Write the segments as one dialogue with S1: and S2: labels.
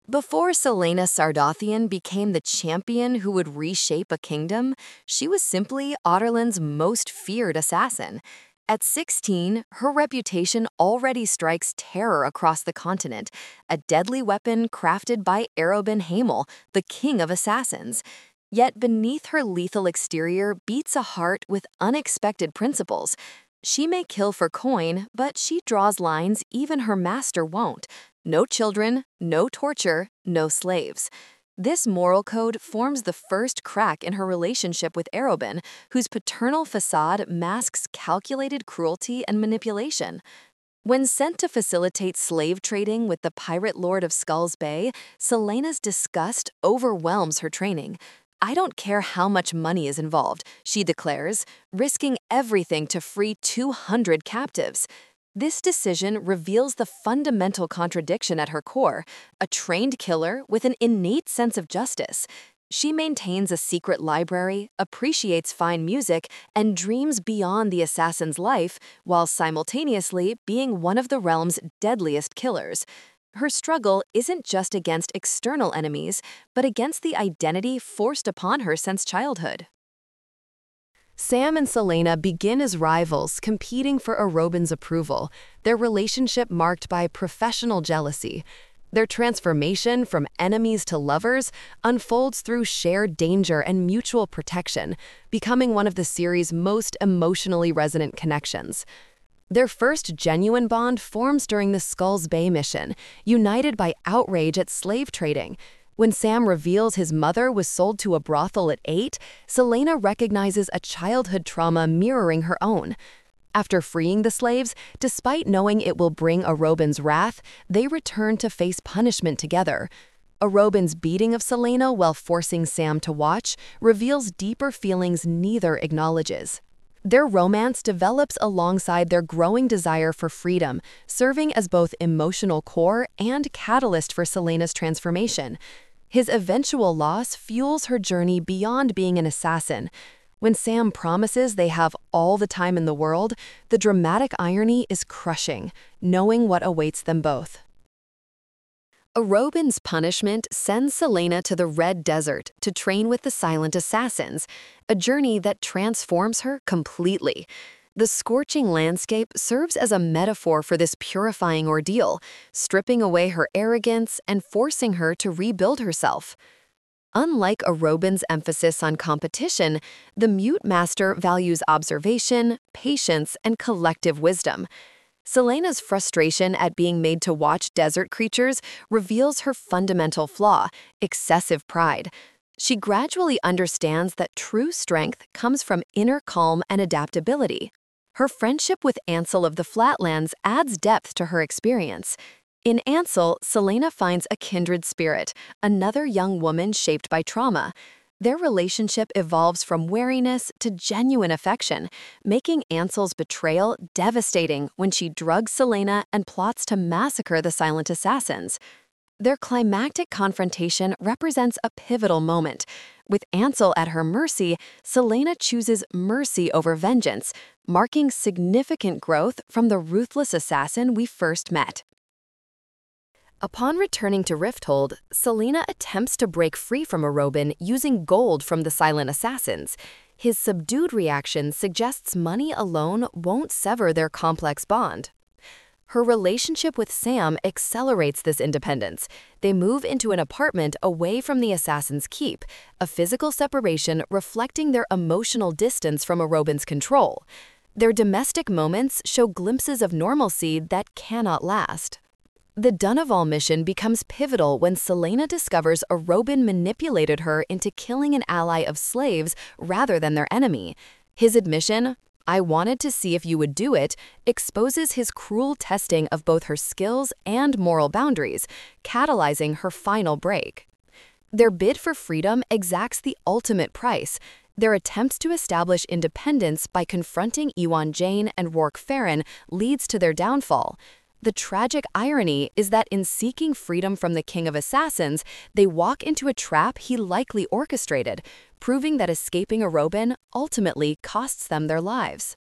S1: Before Selena Sardathian became the champion who would reshape a kingdom, she was simply Adarlan's most feared assassin. At 16, her reputation already strikes terror across the continent, a deadly weapon crafted by Arobin Hamel, the king of assassins. Yet beneath her lethal exterior beats a heart with unexpected principles. She may kill for coin, but she draws lines even her master won't. No children, no torture, no slaves. This moral code forms the first crack in her relationship with Arobin, whose paternal facade masks calculated cruelty and manipulation. When sent to facilitate slave trading with the pirate lord of Skulls Bay, Selena's disgust overwhelms her training. "I don't care how much money is involved," she declares, risking everything to free 200 captives. This decision reveals the fundamental contradiction at her core: a trained killer with an innate sense of justice. She maintains a secret library, appreciates fine music, and dreams beyond the assassin's life, while simultaneously being one of the realm's deadliest killers. Her struggle isn't just against external enemies, but against the identity forced upon her since childhood. Sam and Selena begin as rivals, competing for Arobin's approval, their relationship marked by professional jealousy. Their transformation from enemies to lovers unfolds through shared danger and mutual protection, becoming one of the series' most emotionally resonant connections. Their first genuine bond forms during the Skulls Bay mission, united by outrage at slave trading. When Sam reveals his mother was sold to a brothel at 8, Selena recognizes a childhood trauma mirroring her own. After freeing the slaves, despite knowing it will bring Arobin's wrath, they return to face punishment together. Arobin's beating of Selena while forcing Sam to watch reveals deeper feelings neither acknowledges. Their romance develops alongside their growing desire for freedom, serving as both emotional core and catalyst for Selena's transformation. His eventual loss fuels her journey beyond being an assassin. When Sam promises they have all the time in the world, the dramatic irony is crushing, knowing what awaits them both. Arobin's punishment sends Selena to the Red Desert to train with the Silent Assassins, a journey that transforms her completely. The scorching landscape serves as a metaphor for this purifying ordeal, stripping away her arrogance and forcing her to rebuild herself. Unlike Arobin's emphasis on competition, the Mute Master values observation, patience, and collective wisdom. Selena's frustration at being made to watch desert creatures reveals her fundamental flaw: excessive pride. She gradually understands that true strength comes from inner calm and adaptability. Her friendship with Ansel of the Flatlands adds depth to her experience. In Ansel, Selena finds a kindred spirit, another young woman shaped by trauma. Their relationship evolves from wariness to genuine affection, making Ansel's betrayal devastating when she drugs Selena and plots to massacre the Silent Assassins. Their climactic confrontation represents a pivotal moment. With Ansel at her mercy, Selena chooses mercy over vengeance, marking significant growth from the ruthless assassin we first met. Upon returning to Rifthold, Selena attempts to break free from Arobin using gold from the Silent Assassins. His subdued reaction suggests money alone won't sever their complex bond. Her relationship with Sam accelerates this independence. They move into an apartment away from the Assassin's Keep, a physical separation reflecting their emotional distance from Arobin's control. Their domestic moments show glimpses of normalcy that cannot last. The Dunaval mission becomes pivotal when Selena discovers Arobin manipulated her into killing an ally of slaves rather than their enemy. His admission, "I wanted to see if you would do it," exposes his cruel testing of both her skills and moral boundaries, catalyzing her final break. Their bid for freedom exacts the ultimate price. Their attempts to establish independence by confronting Iwan Jane and Rourke Farron leads to their downfall. The tragic irony is that in seeking freedom from the King of Assassins, they walk into a trap he likely orchestrated, proving that escaping Arobin ultimately costs them their lives.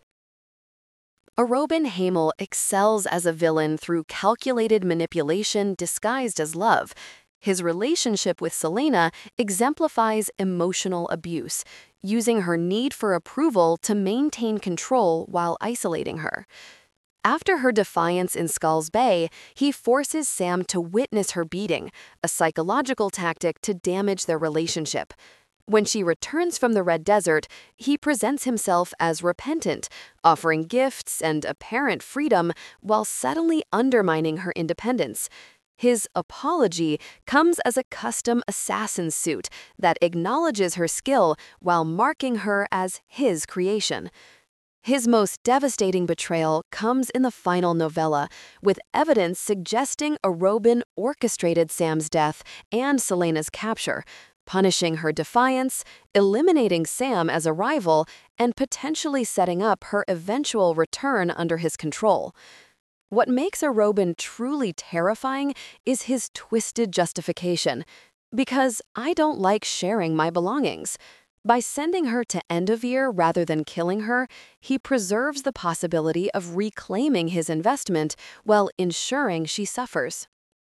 S1: Arobin Hamel excels as a villain through calculated manipulation disguised as love. His relationship with Selena exemplifies emotional abuse, using her need for approval to maintain control while isolating her. After her defiance in Skulls Bay, he forces Sam to witness her beating, a psychological tactic to damage their relationship. When she returns from the Red Desert, he presents himself as repentant, offering gifts and apparent freedom while subtly undermining her independence. His apology comes as a custom assassin suit that acknowledges her skill while marking her as his creation. His most devastating betrayal comes in the final novella, with evidence suggesting Arobin orchestrated Sam's death and Selena's capture, punishing her defiance, eliminating Sam as a rival, and potentially setting up her eventual return under his control. What makes Arobin truly terrifying is his twisted justification. Because I don't like sharing my belongings. By sending her to Endovier rather than killing her, he preserves the possibility of reclaiming his investment while ensuring she suffers.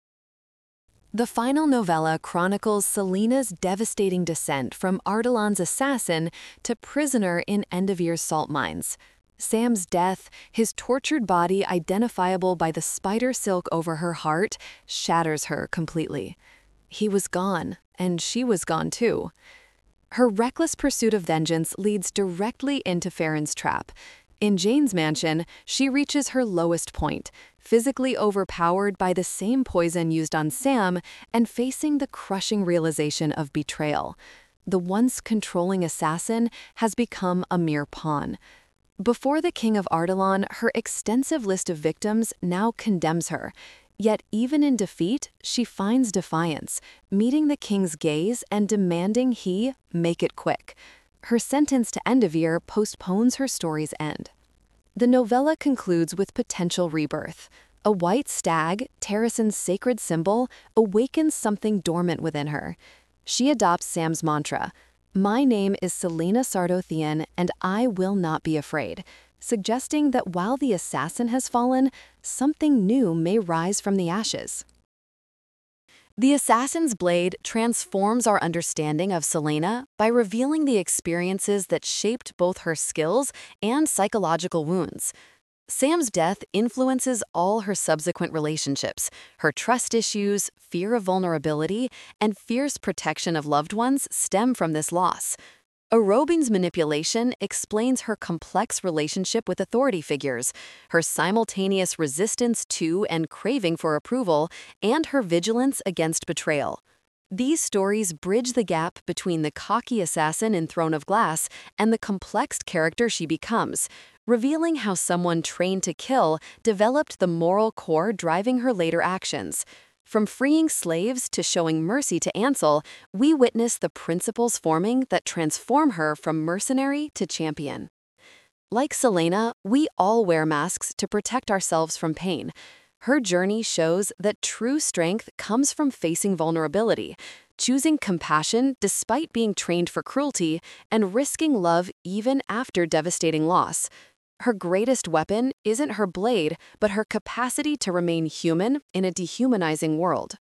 S1: The final novella chronicles Selena's devastating descent from Ardalan's assassin to prisoner in Endovier's salt mines. Sam's death, his tortured body identifiable by the spider silk over her heart, shatters her completely. He was gone, and she was gone too. Her reckless pursuit of vengeance leads directly into Farron's trap. In Jane's mansion, she reaches her lowest point, physically overpowered by the same poison used on Sam and facing the crushing realization of betrayal. The once controlling assassin has become a mere pawn. Before the King of Ardalan, her extensive list of victims now condemns her. Yet even in defeat, she finds defiance, meeting the king's gaze and demanding he make it quick. Her sentence to Endovier postpones her story's end. The novella concludes with potential rebirth. A white stag, Terrasen's sacred symbol, awakens something dormant within her. She adopts Sam's mantra, "My name is Selena Sardothian, and I will not be afraid," suggesting that while the assassin has fallen, something new may rise from the ashes. The Assassin's Blade transforms our understanding of Selena by revealing the experiences that shaped both her skills and psychological wounds. Sam's death influences all her subsequent relationships. Her trust issues, fear of vulnerability, and fierce protection of loved ones stem from this loss. Arobin's manipulation explains her complex relationship with authority figures, her simultaneous resistance to and craving for approval, and her vigilance against betrayal. These stories bridge the gap between the cocky assassin in Throne of Glass and the complex character she becomes, revealing how someone trained to kill developed the moral core driving her later actions. From freeing slaves to showing mercy to Ansel, we witness the principles forming that transform her from mercenary to champion. Like Selena, we all wear masks to protect ourselves from pain. Her journey shows that true strength comes from facing vulnerability, choosing compassion despite being trained for cruelty, and risking love even after devastating loss. Her greatest weapon isn't her blade, but her capacity to remain human in a dehumanizing world.